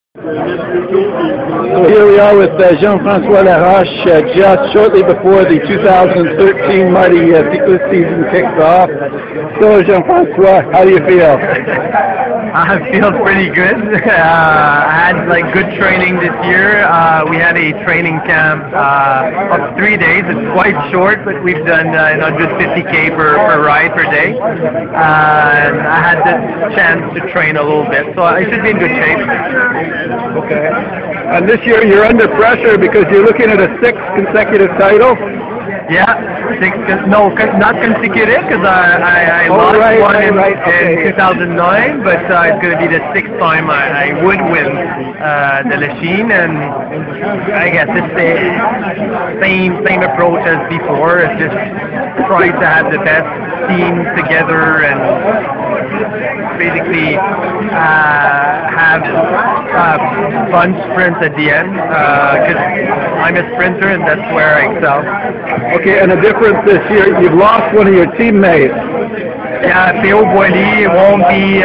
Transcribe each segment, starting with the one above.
So here we are with Jean-François Laroche just shortly before the 2013 Marty cyclist season kicks off. So Jean-François, how do you feel? I feel pretty good. I had good training this year. We had a training camp of 3 days. It's quite short, but we've done 150K per ride per day. And I had the chance to train a little bit, so I should be in good shape. Okay. And this year you're under pressure because you're looking at a 6th consecutive title. Yeah, not consecutive because I lost one in 2009, but it's going to be the 6th time I would win the Lachine, and I guess it's the same approach as before. It's just try to have the best team together and basically have fun sprints at the end because I'm a sprinter and that's where I excel. Okay, and the difference this year, you've lost one of your teammates. Yeah, Théo Boily won't be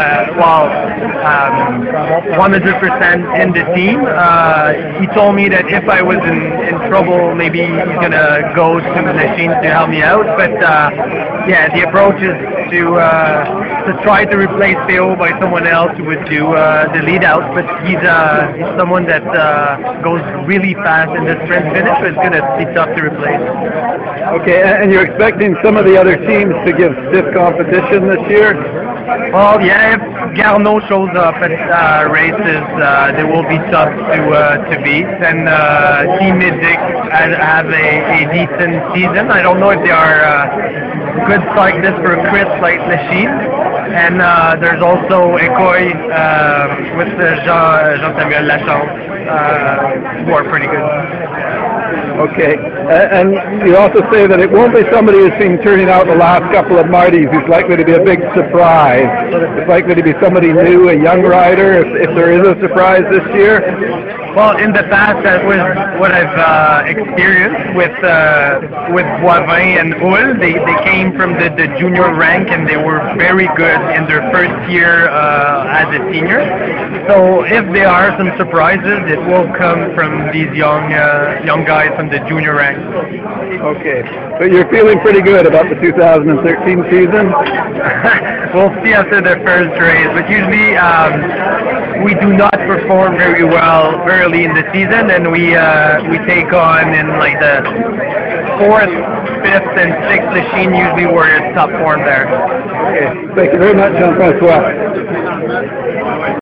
100% in the team. He told me that if I was in trouble, maybe he's going to go to the machine to help me out. But yeah, the approach is to try to replace Théo by someone else who would do the lead out. But he's someone that goes really fast in the sprint finish, so it's going to be tough to replace. Okay, and you're expecting some of the other teams to give stiff competition this year? Well, yeah, if Garneau shows up at races, they will be tough to beat. And Team Middick have a decent season. I don't know if they are good cyclists for a crisp like Lachine. And there's also Écoy with Jean-Samuel Lachance, who are pretty good. Okay, and you also say that it won't be somebody who's been turning out the last couple of Martys who's likely to be a big surprise. It's likely to be somebody new, a young rider, if there is a surprise this year. Well, in the past, that was what I've experienced with Boivin and Hull. They came from the junior rank and they were very good in their first year as a senior. So if there are some surprises, it will come from these young guys from the junior rank. Okay, but you're feeling pretty good about the 2013 season? We'll see after the first race, but usually we do not perform very well early in the season, and we take on in the 4th, 5th, and 6th machine usually where it's top form there. Okay, thank you very much, Jean-François.